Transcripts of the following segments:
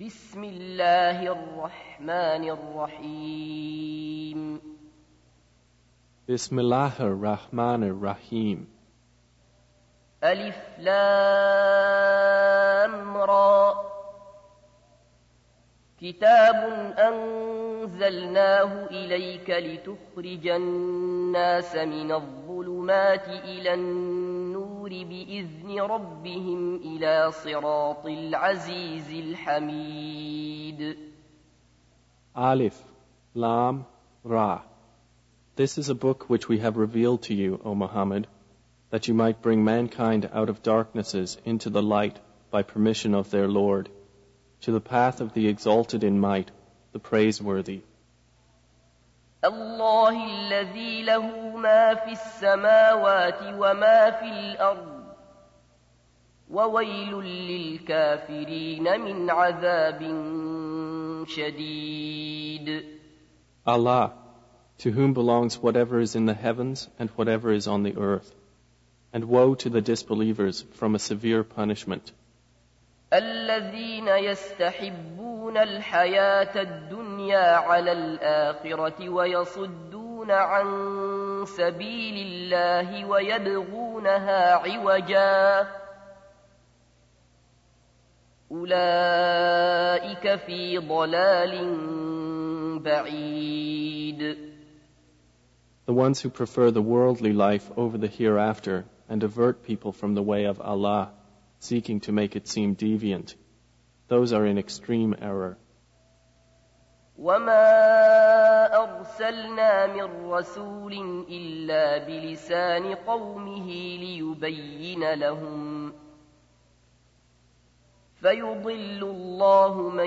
بسم الله الرحمن الرحيم بسم الله الرحمن الرحيم ألف لام را كتاب أنزلناه إليك لتخرج الناس من الظلمات إلى النور بإذن ربهم إلى صراط العزيز الحميد. Alif, Lam, Ra. This is a book which we have revealed to you, O Muhammad, that you might bring mankind out of darknesses into the light by permission of their Lord, to the path of the exalted in might, the praiseworthy. الله الذي له ما في السماوات وما في الأرض وويل للكافرين من عذاب شديد. Allah, to whom belongs whatever is in the heavens and whatever is on the earth, and woe to the disbelievers from a severe punishment. الذين يستحبون الحياة الدنيا على الآخرة ويصدون عن سبيل الله ويبغونها عوجا أولئك في ضلال بعيد. The ones who prefer the worldly life over the hereafter and avert people from the way of Allah, seeking to make it seem deviant, those are in extreme error. وَمَا أَرْسَلْنَا مِن رَّسُولٍ إِلَّا بِلِسَانِ قَوْمِهِ لِيُبَيِّنَ لَهُمْ فَيُضِلُّ اللَّهُ مَن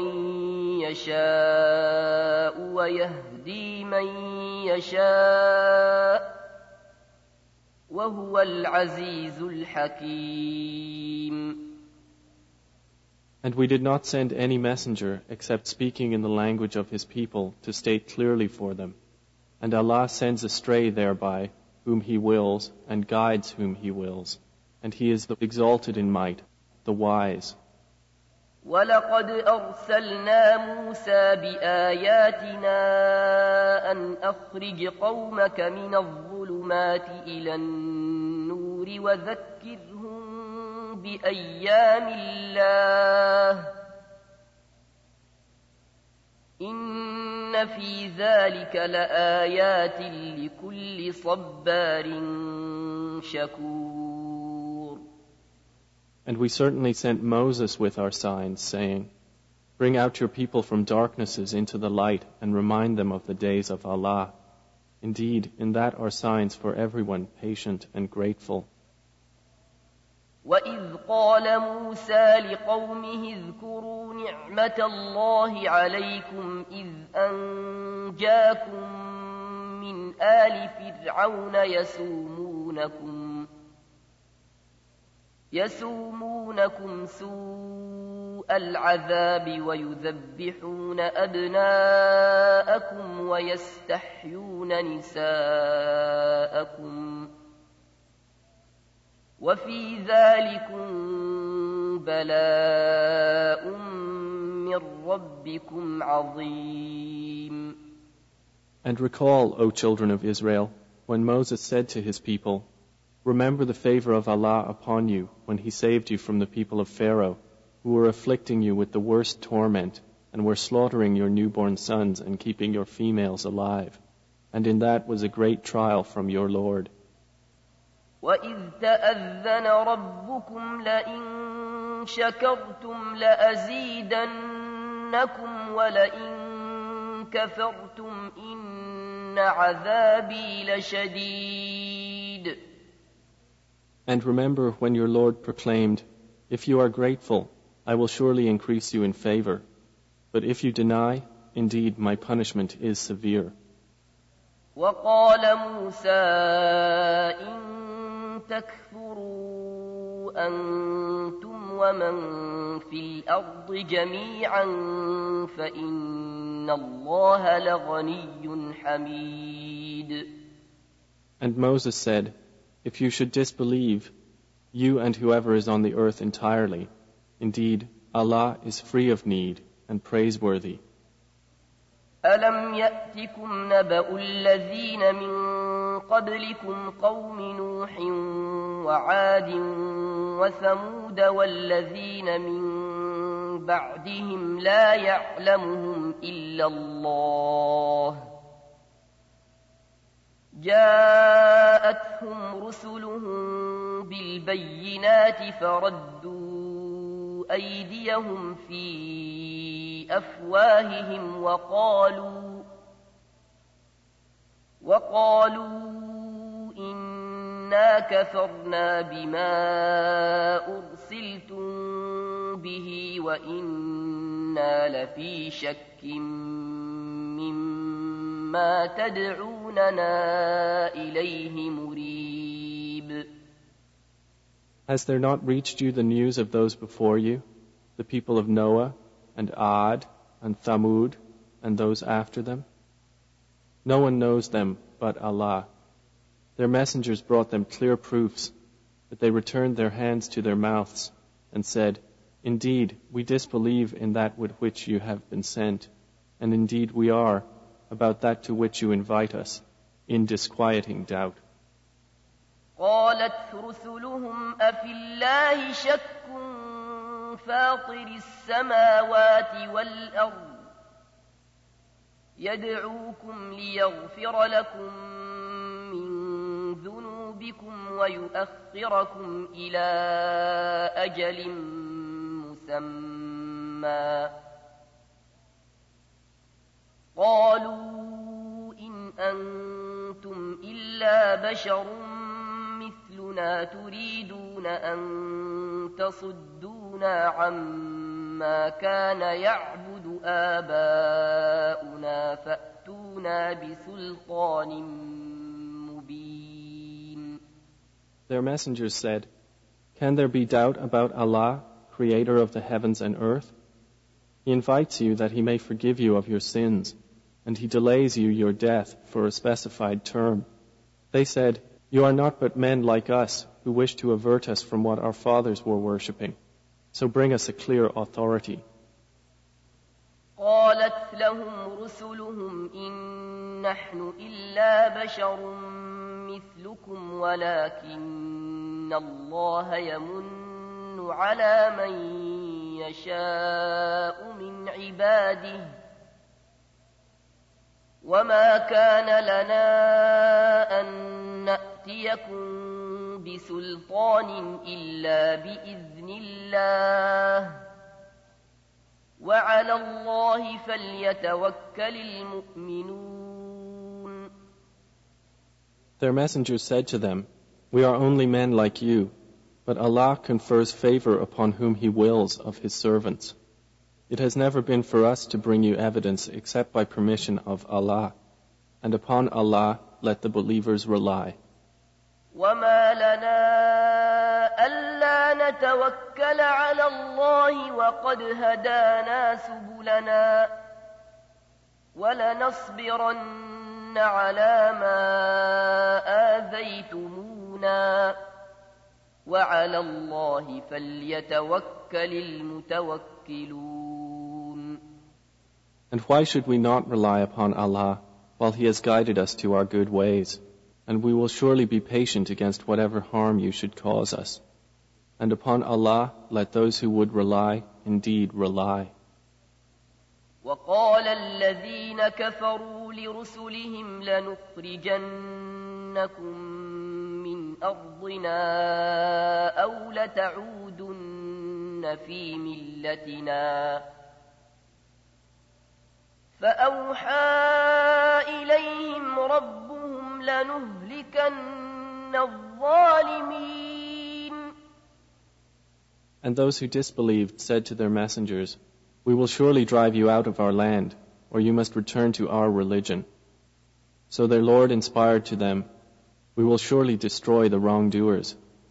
يَشَاءُ وَيَهْدِي مَن يَشَاءُ وَهُوَ الْعَزِيزُ الْحَكِيمُ. And we did not send any messenger except speaking in the language of his people to state clearly for them. And Allah sends astray thereby whom He wills and guides whom He wills. And He is the exalted in might, the wise. وَلَقَدْ أَرْسَلْنَا مُوسَى بِآيَاتِنَا أَنْ أَخْرِجْ قَوْمَكَ مِنَ الظُّلُمَاتِ إِلَى النُّورِ وَذَكِّرْهُم بِأَيَّامِ اللَّهِ إِنَّ فِي ذَلِكَ لَآيَاتٍ لِكُلِّ صَبَّارٍ شَكُورٍ. And we certainly sent Moses with our signs, saying, Bring out your people from darknesses into the light and remind them of the days of Allah. Indeed, in that are signs for everyone patient and grateful. وَإِذْ قَالَ مُوسَى لِقَوْمِهِ اذْكُرُوا نِعْمَةَ اللَّهِ عَلَيْكُمْ إِذْ أَنْجَاكُمْ مِنْ آلِ فِرْعَوْنَ يَسُومُونَكُمْ سُوءَ الْعَذَابِ وَيُذَبِّحُونَ أَبْنَاءَكُمْ وَيَسْتَحْيُونَ نِسَاءَكُمْ وَفِي ذَلِكُمْ بَلَاءٌ مِّن رَّبِّكُمْ عَظِيمٌ. And recall, O children of Israel, when Moses said to his people, Remember the favor of Allah upon you when He saved you from the people of Pharaoh, who were afflicting you with the worst torment and were slaughtering your newborn sons and keeping your females alive. And in that was a great trial from your Lord. وَإِذْ تَأَذَّنَ رَبُّكُمْ لَئِن شَكَرْتُمْ لَأَزِيدَنَّكُمْ وَلَئِن كَفَرْتُمْ إِنَّ عَذَابِي لَشَدِيدٌ. And remember when your Lord proclaimed, If you are grateful, I will surely increase you in favor. But if you deny, indeed my punishment is severe. وَقَالَ مُوسَى إِن تَكْفُرُوا أَنْتُمْ وَمَنْ فِي الْأَرْضِ جَمِيعًا فَإِنَّ اللَّهَ لَغَنِيٌّ حَمِيدٌ. And Moses said, If you should disbelieve, you and whoever is on the earth entirely, indeed Allah is free of need, and praiseworthy. ألم يأتكم نبأ الذين من قبلكم قوم نوح وعاد وثمود والذين من بعدهم لا يعلمهم إلا الله جاءتهم رسلهم بالبينات فردوا أيديهم في أفواههم وقالوا إنا كفرنا بما أرسلتم به وإنا لفي شك مما تدعوننا إليه مريب. Has there not reached you the news of those before you, the people of Noah and Ad and Thamud and those after them? No one knows them but Allah. Their messengers brought them clear proofs, but they returned their hands to their mouths and said, Indeed, we disbelieve in that with which you have been sent, and indeed we are, about that to which you invite us, in disquieting doubt. قالت رسلهم أفي الله شك فاطر السماوات والأرض يدعوكم ليغفر لكم من ذنوبكم ويؤخركم إلى أجل مسمى قالوا إن أنتم إلا بشر مثلنا تريدون أن تصدونا عما كان يعبد آباؤنا فأتونا بسلطان مبين. Their messengers said, Can there be doubt about Allah, creator of the heavens and earth? He invites you that He may forgive you of your sins, and He delays you your death for a specified term. They said, You are not but men like us, who wish to avert us from what our fathers were worshipping. So bring us a clear authority. قالت لهم رسلهم إن نحن إلا بشر مثلكم ولكن الله يمن على من يشاء من عباده وما كان لنا أن نأتيكم بسلطان إلا بإذن الله وعلى الله فليتوكل المؤمنون. Their messengers said to them, We are only men like you, but Allah confers favor upon whom He wills of His servants. It has never been for us to bring you evidence except by permission of Allah, and upon Allah let the believers rely. وما لنا ألا نتوكل على الله وقد هدانا سبلنا ولنصبرن على ما آذيتمونا وعلى الله فليتوكل المتوكلون. And why should we not rely upon Allah while He has guided us to our good ways? And we will surely be patient against whatever harm you should cause us. And upon Allah let those who would rely indeed rely. وقال الذين كفروا لرسلهم لنخرجنكم من أرضنا أو لتعودن في ملتنا فأوحى إليهم ربهم لنهلكن الظالمين. And those who disbelieved said to their messengers, We will surely drive you out of our land, or you must return to our religion. So their Lord inspired to them, We will surely destroy the wrongdoers.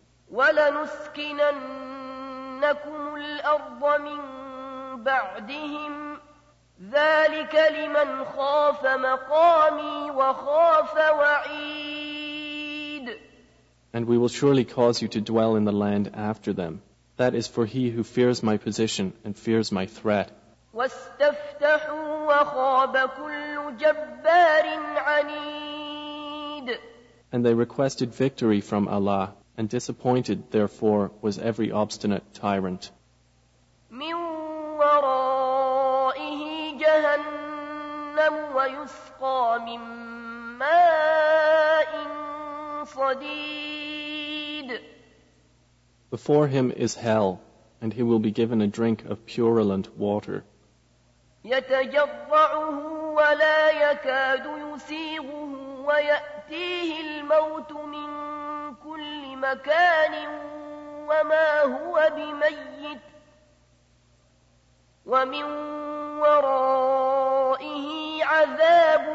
وَلَنُسْكِنَنَّكُمُ الْأَرْضَ مِنْ بَعْدِهِمْ ذَلِكَ لِمَنْ خَافَ مَقَامِي وَخَافَ وَعِيدِ. And we will surely cause you to dwell in the land after them. That is for he who fears my position and fears my threat. واستفتحوا وخاب كل جبار عنيد. And they requested victory from Allah, and disappointed therefore was every obstinate tyrant. من ورائه جهنم ويسقى من ماء صديد. Before him is hell, and he will be given a drink of purulent water. يتجرعه ولا يكاد يسيغه ويأتيه الموت من كل مكان وما هو بميت ومن ورائه عذاب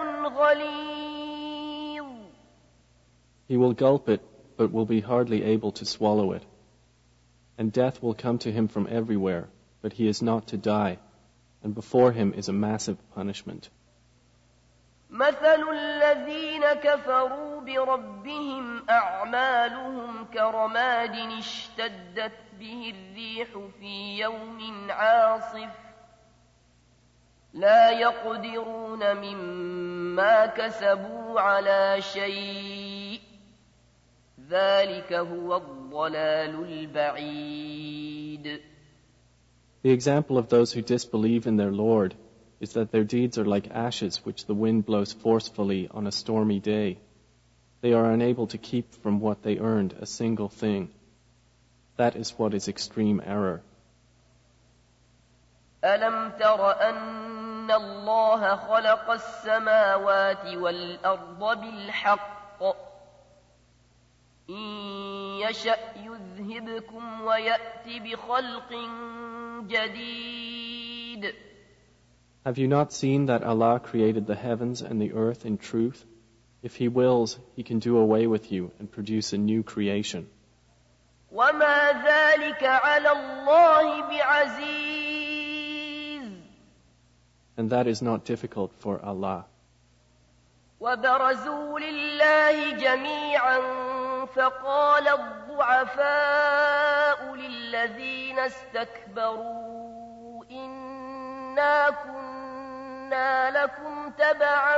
غليظ. He will gulp it, but will be hardly able to swallow it. And death will come to him from everywhere, but he is not to die, and before him is a massive punishment. مثل الذين كفروا بربهم أعمالهم كرماد اشتدت به الريح في يوم عاصف لا يقدرون مما كسبوا على شيء ذلك هو الضلال البعيد. The example of those who disbelieve in their Lord is that their deeds are like ashes which the wind blows forcefully on a stormy day. They are unable to keep from what they earned a single thing. That is what is extreme error. ألم تر أن الله خلق السماوات والأرض بالحق إن يشأ يذهبكم ويأتي بخلق جديد. Have you not seen that Allah created the heavens and the earth in truth? If He wills, He can do away with you and produce a new creation. وما ذلك على الله بعزيز. And that is not difficult for Allah. وبرزوا لله جميعا فقال الضعفاء للذين استكبروا إنا كنا لكم تبعا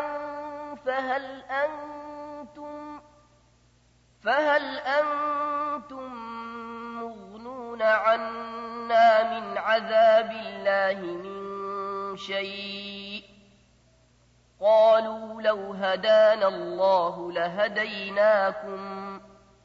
فهل أنتم مغنون عنا من عذاب الله من شيء قالوا لو هدانا الله لهديناكم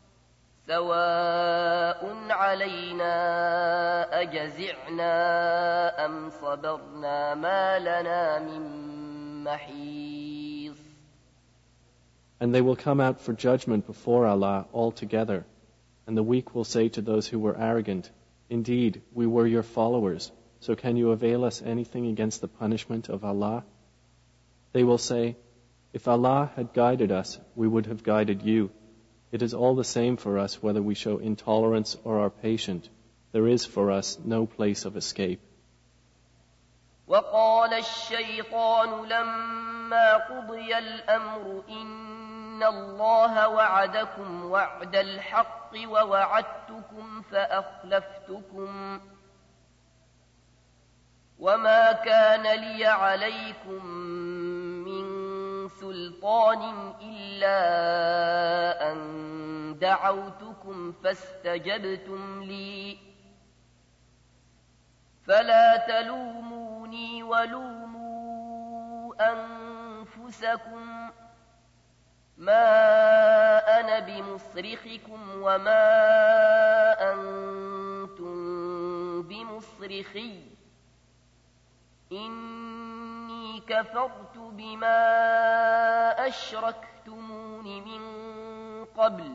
سواء علينا أجزعنا أم صبرنا ما لنا من محيص. And they will come out for judgment before Allah all together, and the weak will say to those who were arrogant, Indeed, we were your followers, so can you avail us anything against the punishment of Allah? They will say, If Allah had guided us, we would have guided you. It is all the same for us whether we show intolerance or are patient. There is for us no place of escape. وقال الشيطان لما قضي الأمر إن الله وعدكم وعد الحق ووعدتكم فأخلفتكم وما كان لي عليكم من سلطان إلا أن دعوتكم فاستجبتم لي فلا تلوموني ولوموا أنفسكم ما أنا بمصرخكم وما أنتم بمصرخي إني كفرت بما أشركتمون من قبل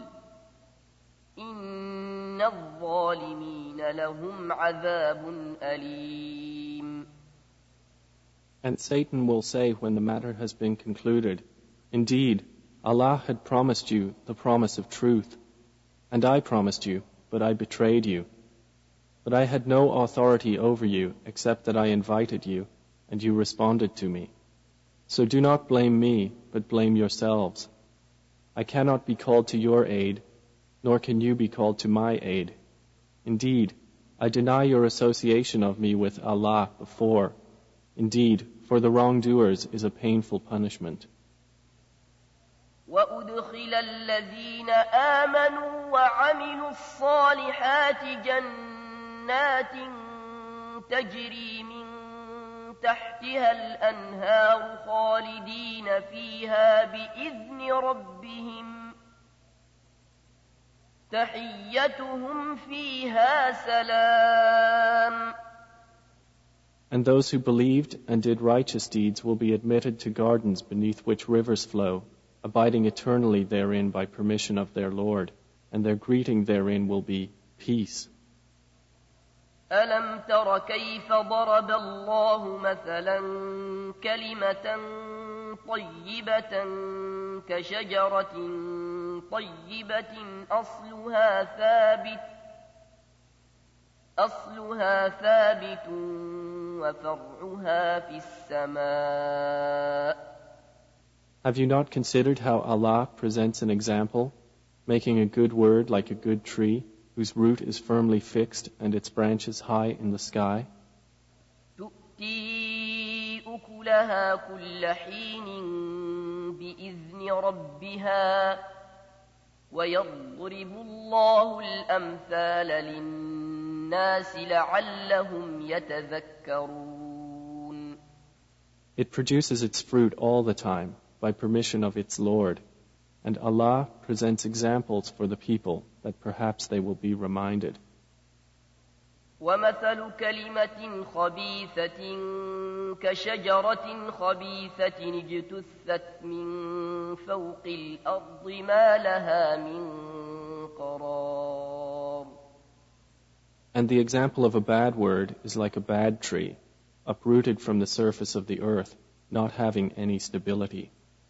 إن الظالمين لهم عذاب أليم. And Satan will say when the matter has been concluded, Indeed, Allah had promised you the promise of truth, and I promised you, but I betrayed you. But I had no authority over you except that I invited you, and you responded to me. So do not blame me, but blame yourselves. I cannot be called to your aid, nor can you be called to my aid. Indeed, I deny your association of me with Allah before, Indeed, for the wrongdoers is a painful punishment. وأدخل الذين آمنوا وعملوا الصالحات جنات تجري من تحتها الأنهار خالدين فيها بإذن ربهم تحيتهم فيها سلام. And those who believed and did righteous deeds will be admitted to gardens beneath which rivers flow, abiding eternally therein by permission of their Lord, and their greeting therein will be peace. ألم تر كيف ضرب الله مثلا كلمة طيبة كشجرة طيبة أصلها ثابت وفرعها في السماء. Have you not considered how Allah presents an example, making a good word like a good tree, whose root is firmly fixed and its branches high in the sky? تؤتي أكلها كل حين بإذن ربها ويضرب الله الأمثال للناس لعلهم يتذكرون. It produces its fruit all the time by permission of its Lord, and Allah presents examples for the people that perhaps they will be reminded. ومثل كلمة خبيثة كشجرة خبيثة اجتثت من فوق الأرض ما لها من قرار. And the example of a bad word is like a bad tree, uprooted from the surface of the earth, not having any stability.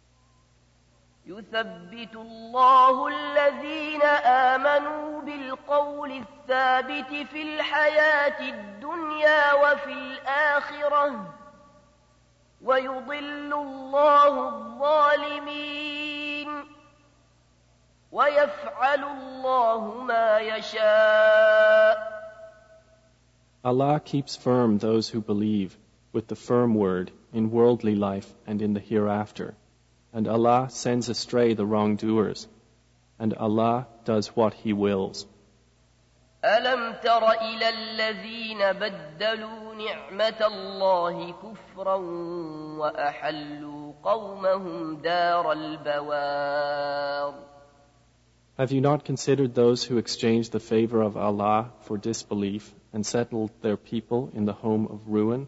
يثبت الله الذين آمنوا بالقول الثابت في الحياة الدنيا وفي الآخرة ويضل الله الظالمين ويفعل الله ما يشاء. Allah keeps firm those who believe with the firm word in worldly life and in the hereafter. And Allah sends astray the wrongdoers, and Allah does what He wills. ألم تر إلى الذين بدلوا نعمة الله كفرا وأحلوا قومهم دار البوار. Have you not considered those who exchanged the favor of Allah for disbelief and settled their people in the home of ruin?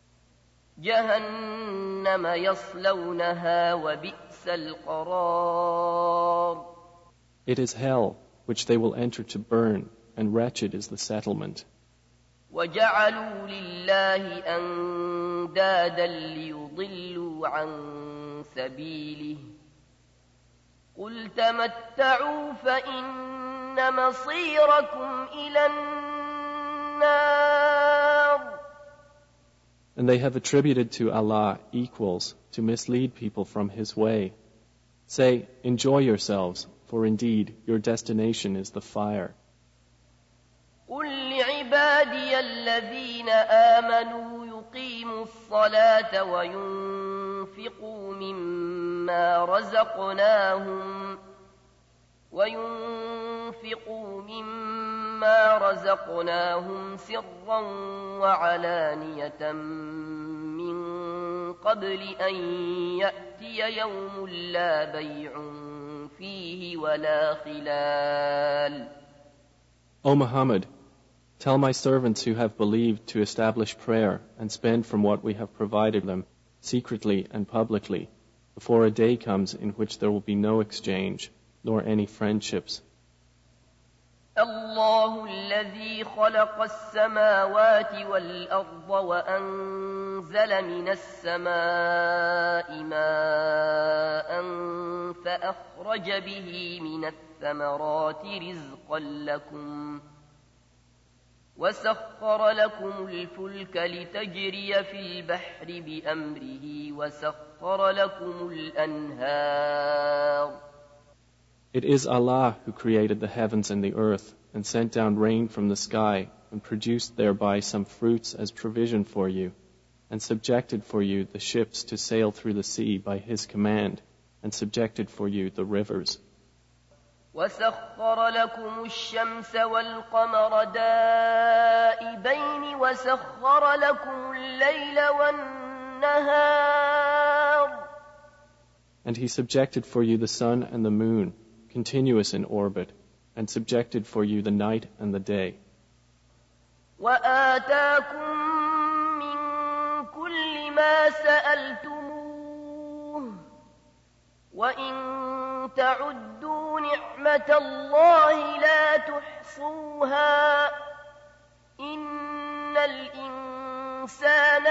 جهنم يصلونها وبئس القرار. It is hell which they will enter to burn, and wretched is the settlement. وجعلوا لله أندادا ليضلوا عن سبيله قل تمتعوا فإن مصيركم إلى النار. And they have attributed to Allah equals to mislead people from His way. Say, enjoy yourselves, for indeed your destination is the fire. قل لعبادي الذين آمنوا يقيموا الصلاة وينفقوا مما رزقناهم سرا وعلانية من قبل أن يأتي يوم لا بيع فيه ولا خلال. O Muhammad, tell my servants who have believed to establish prayer and spend from what we have provided them, secretly and publicly, before a day comes in which there will be no exchange, nor any friendships. الله الذي خلق السماوات والأرض وأنزل من السماء ماء فأخرج به من الثمرات رزقا لكم وسخر لكم الفلك لتجري في البحر بأمره وسخر لكم الأنهار. It is Allah who created the heavens and the earth and sent down rain from the sky and produced thereby some fruits as provision for you and subjected for you the ships to sail through the sea by his command, and subjected for you the rivers. وسخر لكم الشمس والقمر دائبين وسخر لكم الليل والنهار. And he subjected for you the sun and the moon, continuous in orbit, and subjected for you the night and the day. وآتاكم من كل ما سألتموه وإن تعدوا نعمة الله لا تحصوها إن الإنسان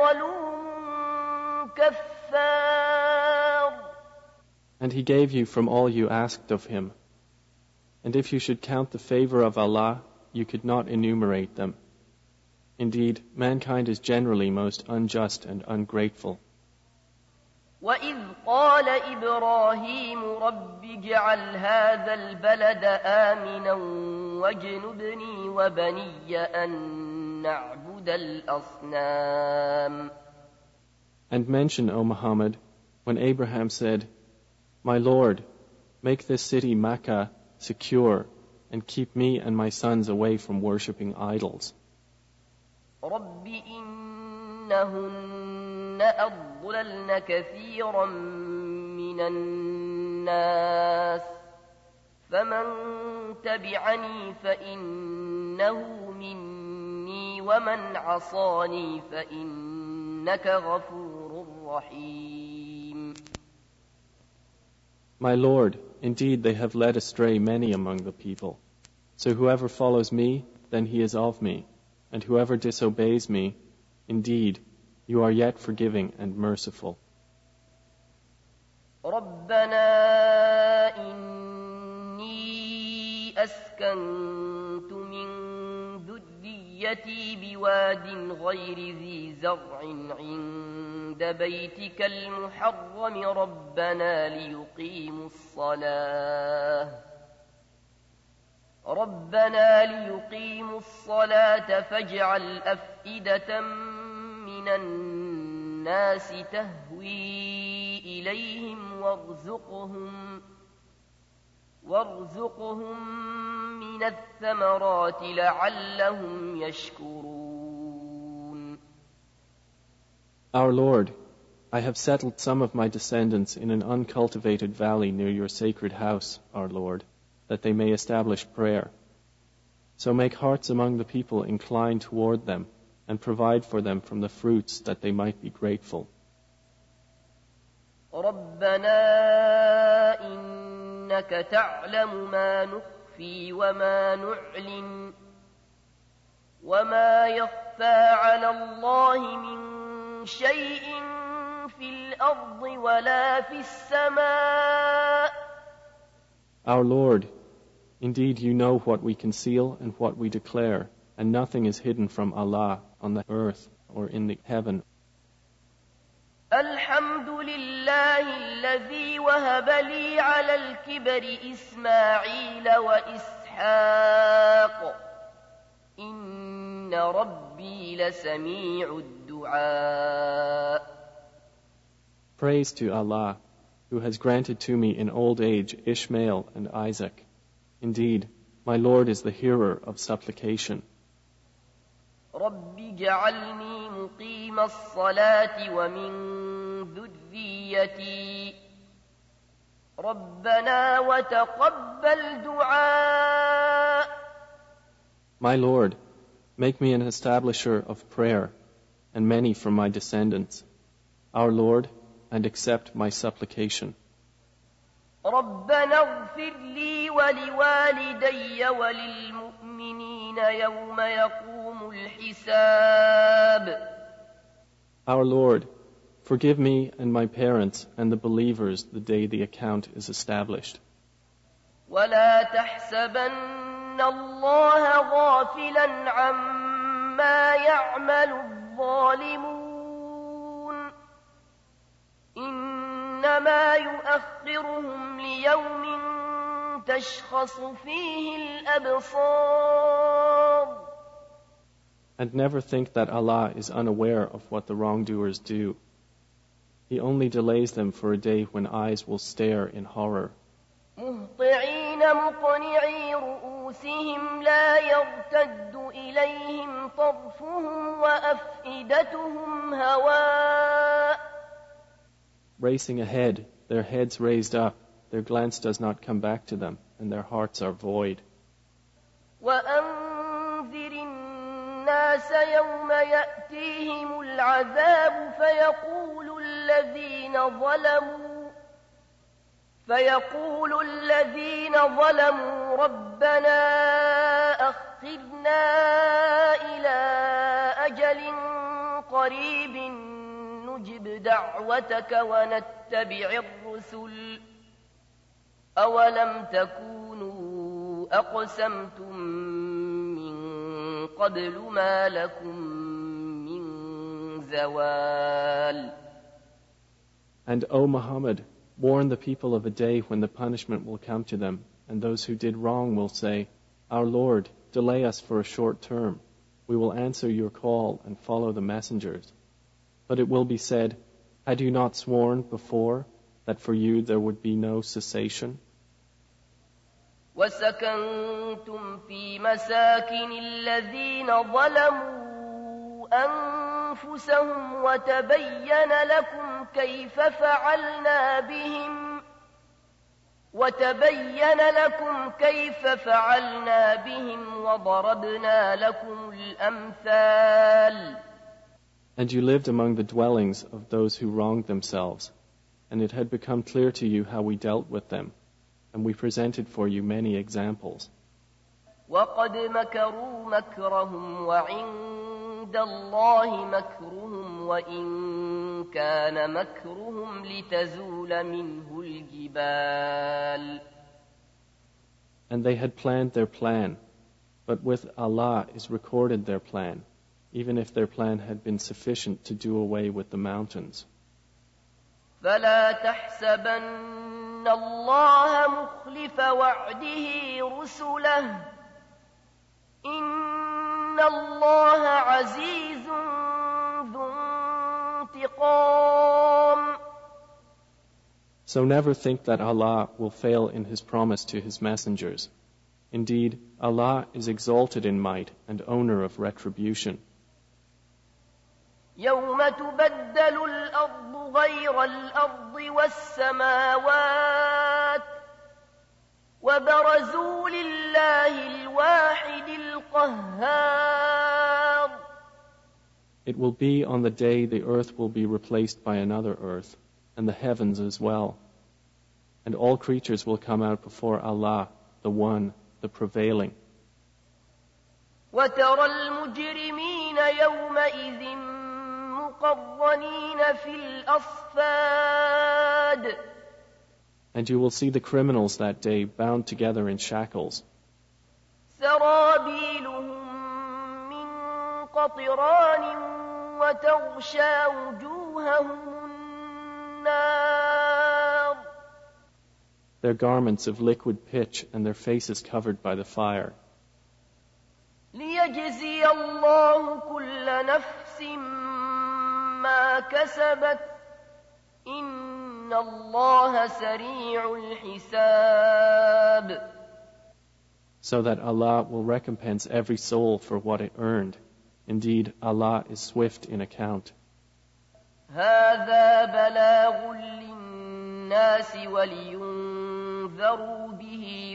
لظلوم كفار. And he gave you from all you asked of him. And if you should count the favor of Allah, you could not enumerate them. Indeed, mankind is generally most unjust and ungrateful. وَإِذْ قَالَ إِبْرَاهِيمُ رَبِّ اجْعَلْ هَذَا الْبَلَدَ آمِنًا وَاجْنُبْنِي وَبَنِيَّ أَن نَّعْبُدَ الْأَصْنَامَ. And mention, O Muhammad, when Abraham said, My Lord, make this city Makkah secure and keep me and my sons away from worshipping idols. رَبِّ إِنَّهُنَّ أَضْلَلْنَ كَثِيرًا مِّنَ النَّاسِ فَمَن تَبِعَنِي فَإِنَّهُ مِنِّي وَمَنْ عَصَانِي فَإِنَّكَ غَفُورٌ رَّحِيمٌ. My Lord, indeed they have led astray many among the people. So whoever follows me, then he is of me, and whoever disobeys me, indeed, you are yet forgiving and merciful. رَبَّنَا إِنِّي أَسْكَنْتُ مِنْ ذُرِّيَّتِي بِوَادٍ غَيْرِ ذِي زَرْعٍ عِندَ بَيْتِكَ الْمُحَرَّمِ رَبَّنَا لِيُقِيمُوا الصَّلَاةَ فَاجْعَلْ أَفْئِدَةً مِّنَ النَّاسِ تَهْوِي إِلَيْهِمْ وارزقهم من الثمرات لعلهم يشكرون. Our Lord, I have settled some of my descendants in an uncultivated valley near your sacred house, our Lord, that they may establish prayer. So make hearts among the people inclined toward them, and provide for them from the fruits that they might be grateful. رَبَّنَا إِنَّكَ تَعْلَمُ مَا نُخْفِي وَمَا نُعْلِنُ وَمَا يَخْفَى عَلَى اللَّهِ مِن شَيْءٍ فِي الْأَرْضِ وَلَا فِي السَّمَاءِ. Our Lord, indeed you know what we conceal and what we declare, and nothing is hidden from Allah on the earth or in the heaven. الحمد لله الذي وهب لي على الكبر إسماعيل وإسحاق إن ربي لسميع الدعاء. Praise to Allah, who has granted to me in old age Ishmael and Isaac. Indeed, my Lord is the hearer of supplication. رب اجعلني مقيم الصلاة ومن ذريتي ربنا وتقبل دعاء. My Lord, make me an establisher of prayer, and many from my descendants. Our Lord, and accept my supplication. ربنا اغفر لي ولوالدي وللمؤمنين يوم يقوم الحساب. Our Lord, forgive me and my parents and the believers the day the account is established. ولا تحسبن الله غافلا عما يعمل الظالمون إنما يؤخرهم ليوم تشخص فيه الأبصار. And never think that Allah is unaware of what the wrongdoers do. He only delays them for a day when eyes will stare in horror. مهطعين مقنعي رؤوسهم لا يرتد إليهم طرفهم وأفئدتهم هواء. Racing ahead, their heads raised up, their glance does not come back to them, and their hearts are void. وأنذر الناس يوم يأتيهم العذاب فيقول الذين ظلموا ربنا أخرنا إلى أجل قريب نجب دعوتك ونتبع الرسل أولم تكونوا أقسمتم من قبل ما لكم من زوال. And O Muhammad, warn the people of a day when the punishment will come to them, and those who did wrong will say, Our Lord, delay us for a short term. We will answer your call and follow the messengers. But it will be said, Had you not sworn before that for you there would be no cessation? وَسَكَنْتُمْ فِي مَسَاكِنِ الَّذِينَ ظَلَمُوا أَنفُسَهُمْ وَتَبَيَّنَ لَكُمْ كَيْفَ فَعَلْنَا بِهِمْ وَضَرَبْنَا لَكُمُ الْأَمْثَالَ. And you lived among the dwellings of those who wronged themselves, and it had become clear to you how we dealt with them, and we presented for you many examples. وَقَدْ مَكَرُوا مَكْرَهُمْ وَعِندَ اللَّهِ مَكْرُهُمْ وَإِن كَانَ مَكْرُهُمْ لِتَزُولَ مِنْهُ الْجِبَالُ. And they had planned their plan, but with Allah is recorded their plan, even if their plan had been sufficient to do away with the mountains. فَلَا تَحْسَبَنَّ اللَّهَ مُخْلِفَ وَعْدِهِ رُسُلَهُ إِنَّ اللَّهَ عَزِيزٌ ذُو انتِقَامٍ. So never think that Allah will fail in His promise to His messengers. Indeed, Allah is exalted in might and owner of retribution. يَوْمَ تُبَدَّلُ الْأَرْضُ غَيْرَ الْأَرْضِ وَالسَّمَاوَاتُ وَبَرَزُوا لِلَّهِ الْوَاحِدِ الْقَهَّارِ. It will be on the day the earth will be replaced by another earth, and the heavens as well. And all creatures will come out before Allah, the One, the Prevailing. وَتَرَى الْمُجْرِمِينَ يَوْمَئِذٍ مُقَرَّنِينَ فِي الْأَصْفَادِ. And you will see the criminals that day bound together in shackles. سَرَابِيلُهُم مِّن قَطِرَانٍ وَتَغْشَىٰ وُجُوهَهُمُ النَّارُ. Their garments of liquid pitch and their faces covered by the fire. لِيَجْزِيَ اللَّهُ كُلَّ نَفْسٍ مَّا كَسَبَتْ إِنَّ اللَّهَ سَرِيعُ الْحِسَابِ. So that Allah will recompense every soul for what it earned. Indeed, Allah is swift in account. هَذَا بَلَاغٌ لِلنَّاسِ وَلِيُنذَرُوا بِهِ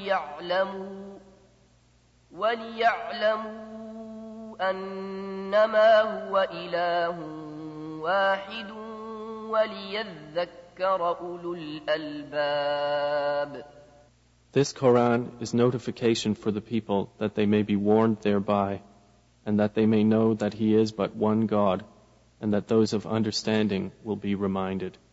وَلِيَعْلَمُوا أَنَّمَا هُوَ إِلَٰهٌ وَاحِدٌ وَلِيَذَّكَّرَ أُولُو الْأَلْبَابِ. This Quran is notification for the people that they may be warned thereby, and that they may know that He is but one God, and that those of understanding will be reminded.